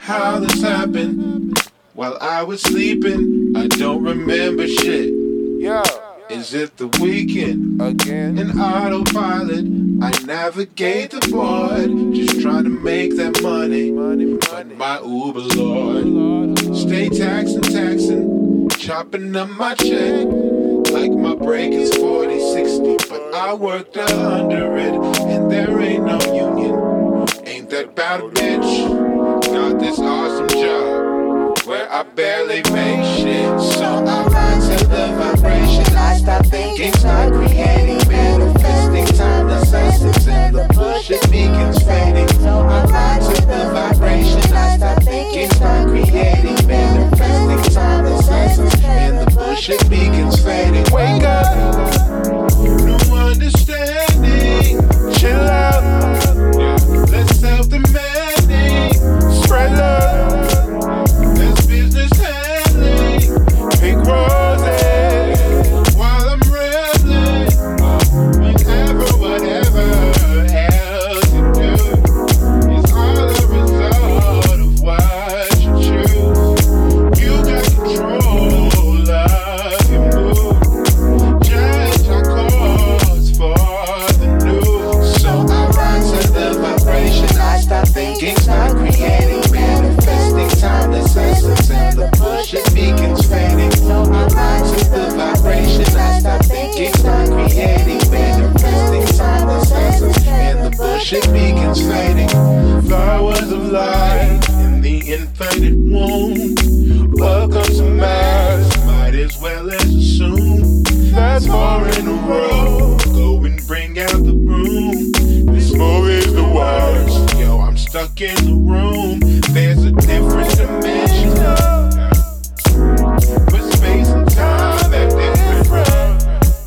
how this happened. While I was sleeping, I don't remember shit. Yeah. Is it the weekend? Again. In autopilot, I navigate the board, just trying to make that money. But my Uber Lord, stay taxing, chopping up my check. Like my break is 40, 60, but I worked 100, and there ain't no union. Ain't that about a bitch? Got this awesome job where I barely make shit. So I ride to the vibration. I stop thinking, start creating, manifesting timeless essence, and the bullshit begins fading. So I ride to the vibration. I stop thinking, start creating, manifesting timeless essence, and the bullshit begins fading. Wake up. No understanding. Chill out. Yeah. Less self-demanding. Spread love. Less business handling. Pink roses. While I'm rambling, whatever else you do is all a result of what you choose. You got control of your mood. Judge our cause for the news. So I ride to the vibration. I stop thinking, start creating, manifesting timeless essence, and the bullshit begins fading. So I ride to the vibration. I stop thinking, start creating, manifesting timeless essence, and the bullshit begins fading. Flowers of light in the infinite womb. Welcome to mass, might as well as assume. That's 4 in a row. Go and bring out the broom. This movie's the worst. Yo, I'm stuck in the room. There's a different dimension. But space and time act different.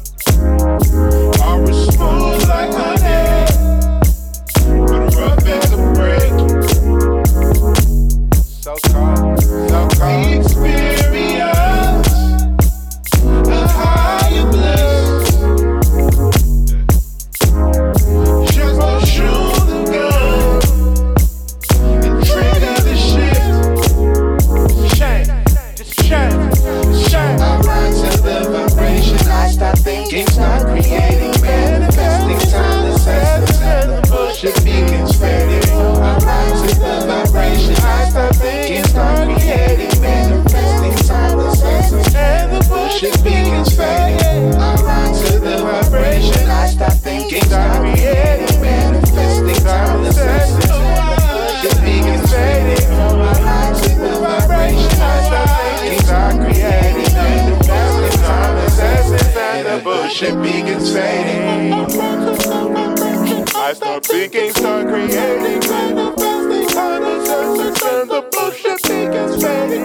Aura smooth like honey, but rough as a brick. So cold. So The cold. experience, a higher bliss. Just to shoot the gun and trigger the shift. Shame. Just shame. Shame. I ride to the vibration. I stop thinking, start creating, manifesting timeless essence, and the bullshit begins fading. I ride to the vibration. I stop thinking, start creating, manifesting timeless essence, and the bullshit begins fading. I ride to the vibration. I stop thinking, start creating, manifesting timeless essence, and the bullshit begins fading. I ride to the vibration. I stop thinking, start creating, manifesting timeless essence, and the bullshit begins fading. I start thinking, start creating, manifesting timeless essence, and the bullshit begins fading.